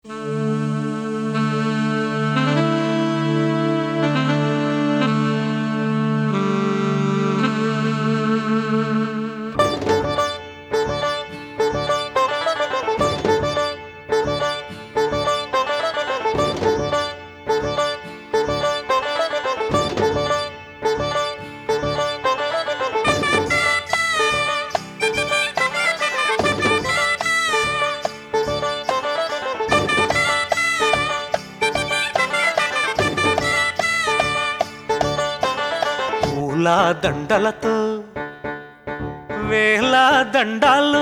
పూల దండలతో వేల దండాలు,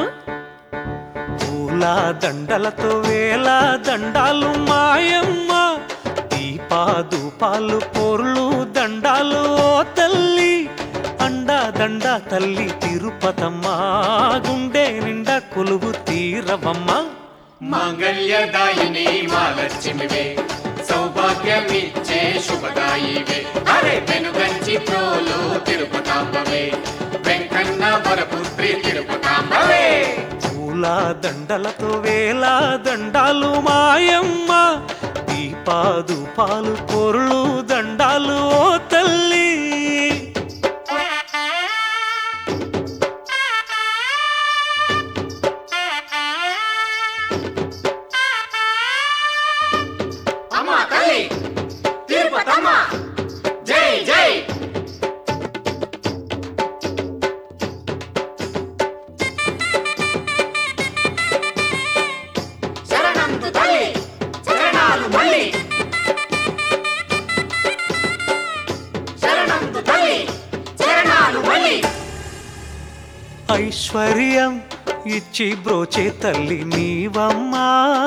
పూల దండలతో వేల దండాలు మాయమ్మ, దీపాదూపాలు పొర్లు దండాలు ఓ తల్లి, అండా దండ తల్లి తిరుపతమ్మ, గుండె నిండా కొలువు తీరవమ్మ. మాంగళ్యదాయిని మహాలక్ష్మివే, సౌభాగ్యమిచ్చే శుభదాయివే, అరే వెనుగంచి ప్రోలు తిరుపతాంబవే, వెంకన్న వరపుత్రి తిరుపతాంబవే. పూల దండలతో వేల దండాలు మాయమ్మ, దీపాదూపాలు పొర్లు దండాలు ఓ తల్లి. అమ్మా తల్లి తిరుపతమ్మ, జై జై. శరణంతు తల్లి, శరణాలు మళ్ళీ. శరణంతు తల్లి, శరణాలు మళ్ళీ. ఐశ్వర్యం ఇచ్చి బ్రోచే తల్లి నీవమ్మా,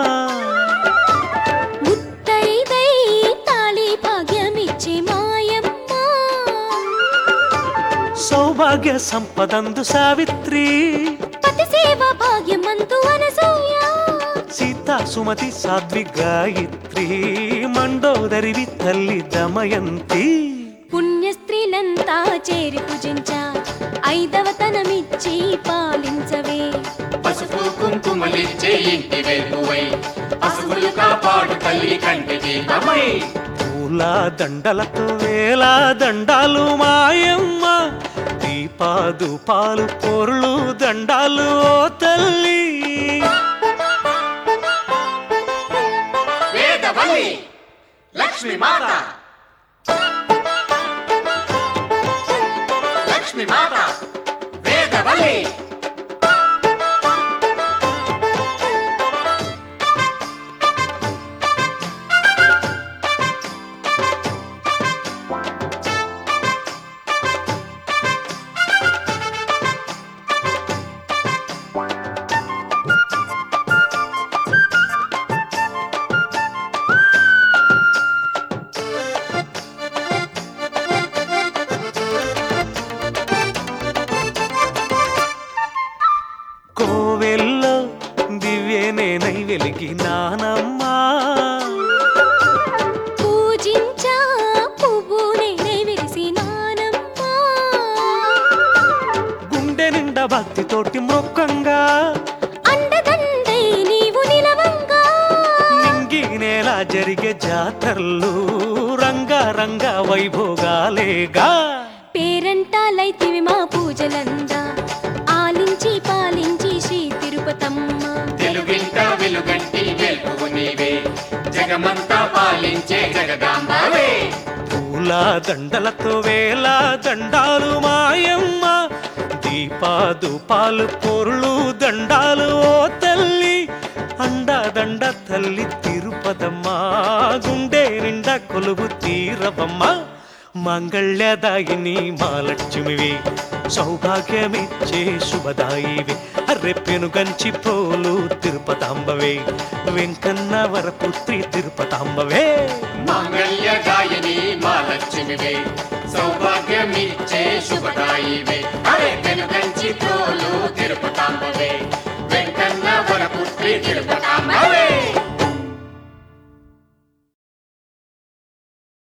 ముత్తైదై తాళి భాగ్యమిచ్చే మాయమ్మ, సౌభాగ్య సంపదందు సావిత్రి, పతి సేవ భాగ్యమందు అనసూయ, సీతా సుమతి సాధ్వి గాయత్రి, మండోదరివి తల్లి దమయంతి. పుణ్య స్త్రీలంతా చేరి పూజించా, ఐదవతనమిచ్చి పాలించవే, పసుపు కుంకుమలిచ్చే ఇంటి వెలుగువై, పసుపులు కాపాడు తల్లి కంటి దీపమై. పూల దండలతో వేల దండాలు మాయమ్మ, దీపాదూపాలు పొర్లు దండాలు ఓ తల్లి. వేదవల్లి లక్ష్మీ మాత, లక్ష్మీ మాత వేదవల్లి. కోవెల్లో దివ్యనేనై వెలిగినానమ్మా, పూజించా పువ్వు నేనే విరిసినానమ్మా, గుండె నిండా భక్తితోటి మొక్కంగా, అండదండై నీవు నిలవంగా, నింగి నేల జరిగే జాతరలు రంగారంగ వైభోగాలేగా. పేరంటాలైతివి మా పూజలందా, ఆలించి పాలించి శ్రీ తిరుపతమ్మ, తెలుగింట వెలుగంటి వెలుగు నీవే, జగమంతా పాలించే జగదాంబవే. పూల దండలతో వేల దండాలు మాయమ్మ, దీపాదూపాలు పొర్లు దండాలు ఓ తల్లి, అండా దండ తల్లి తిరుపతమ్మ, గుండె నిండా కొలువు తీరవమ్మ. మంగళ్యదాయిని మహాలక్ష్మివి, సౌభాగ్యమిచ్చే శుభదాయివి, అర్రెప్పెనుగంచి ప్రోలు తిరుపతాంబవే, వెంకన్న వరపుత్రి తిరుపతాంబవే. మాంగళ్యదాయిని మహాలక్ష్మివే, సౌభాగ్యమిచ్చే శుభదాయివే, అరే వెనుగంచి ప్రోలు తిరుపతాంబవే, వెంకన్న వరపుత్రి తిరుపతాంబవే.